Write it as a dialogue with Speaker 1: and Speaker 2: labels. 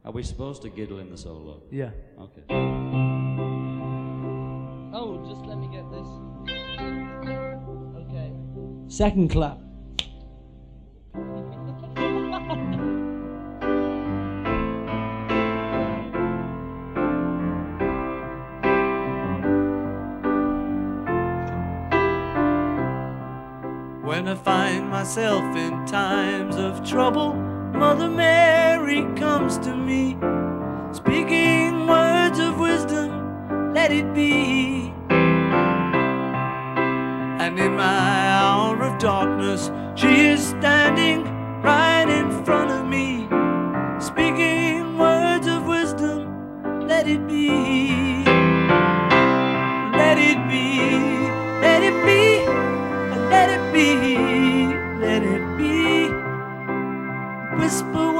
Speaker 1: Are we supposed to giggle in the solo?
Speaker 2: Yeah.
Speaker 1: Okay.
Speaker 3: Oh, just let me get this. Okay.
Speaker 2: Second clap.
Speaker 4: When I find myself in times of trouble, Mother Mary comes to me, speaking words of wisdom, let it be. And in my hour of darkness, she is standing right in front of me, speaking words of wisdom, let it be. Let it be, let it be, let it be, let it be. Whisper